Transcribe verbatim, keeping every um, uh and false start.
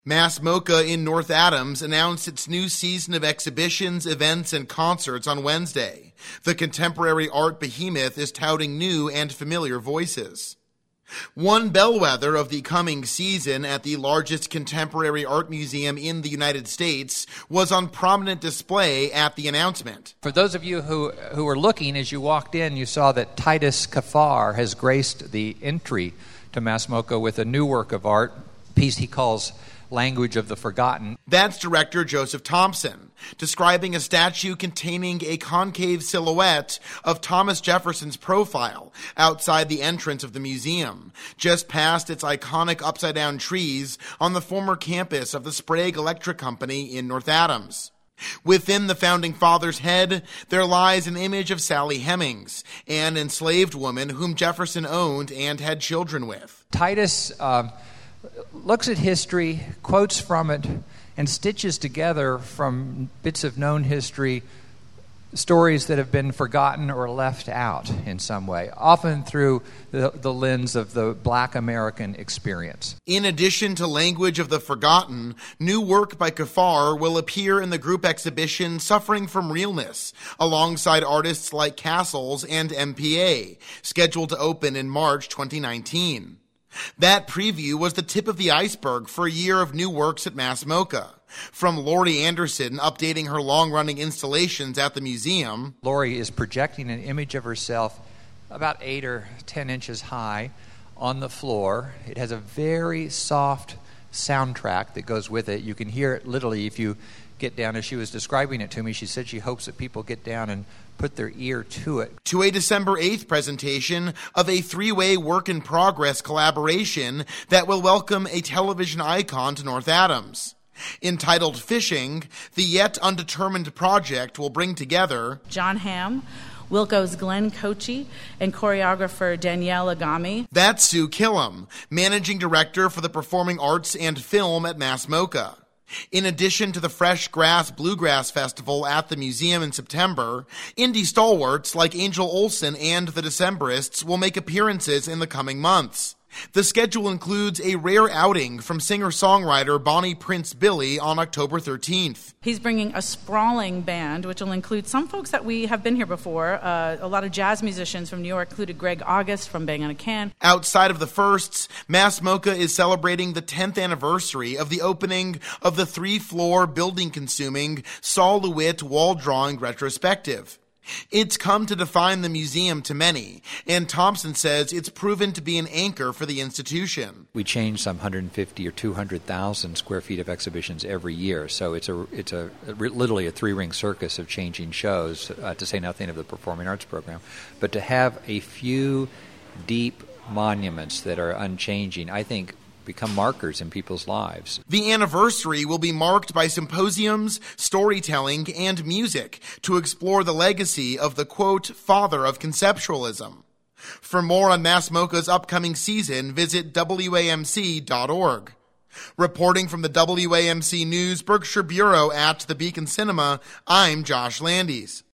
Mass MoCA in North Adams announced its new season of exhibitions, events, and concerts on Wednesday. The contemporary art behemoth is touting new and familiar voices. One bellwether of the coming season at the largest contemporary art museum in the United States was on prominent display at the announcement. For those of you who, who were looking as you walked in, you saw that Titus Kaphar has graced the entry to Mass MoCA with a new work of art, a piece he calls Language of the Forgotten. That's director Joseph Thompson, describing a statue containing a concave silhouette of Thomas Jefferson's profile outside the entrance of the museum, just past its iconic upside-down trees on the former campus of the Sprague Electric Company in North Adams. Within the Founding Fathers' head, there lies an image of Sally Hemings, an enslaved woman whom Jefferson owned and had children with. Titus uh, looks at history, quotes from it, and stitches together from bits of known history stories that have been forgotten or left out in some way, often through the, the lens of the Black American experience. In addition to Language of the Forgotten, new work by Kaphar will appear in the group exhibition Suffering from Realness, alongside artists like Castles and M P A, scheduled to open in March twenty nineteen. That preview was the tip of the iceberg for a year of new works at Mass MoCA. From Laurie Anderson updating her long-running installations at the museum. Laurie is projecting an image of herself about eight or ten inches high on the floor. It has a very soft soundtrack that goes with it. You can hear it literally if you get down. As she was describing it to me, she said she hopes that people get down and put their ear to it. To a December eighth presentation of a three-way work-in-progress collaboration that will welcome a television icon to North Adams. Entitled Fishing, the yet undetermined project will bring together John Hamm, Wilco's Glenn Cochie, and choreographer Danielle Agami. That's Sue Killam, managing director for the Performing Arts and Film at Mass MoCA. In addition to the Fresh Grass Bluegrass Festival at the museum in September, indie stalwarts like Angel Olsen and the Decemberists will make appearances in the coming months. The schedule includes a rare outing from singer-songwriter Bonnie Prince Billy on October thirteenth. He's bringing a sprawling band, which will include some folks that we have been here before. Uh, a lot of jazz musicians from New York, included Greg August from Bang on a Can. Outside of the firsts, Mass MoCA is celebrating the tenth anniversary of the opening of the three-floor, building-consuming Sol LeWitt wall drawing retrospective. It's come to define the museum to many, and Thompson says it's proven to be an anchor for the institution. We change some one hundred fifty or two hundred thousand square feet of exhibitions every year, so it's a it's a literally a three-ring circus of changing shows, uh, to say nothing of the performing arts program. But to have a few deep monuments that are unchanging, I think, become markers in people's lives. The anniversary will be marked by symposiums, storytelling, and music to explore the legacy of the, quote, father of conceptualism. For more on Mass MoCA's upcoming season, visit W A M C dot org. Reporting from the W A M C News Berkshire Bureau at the Beacon Cinema, I'm Josh Landis.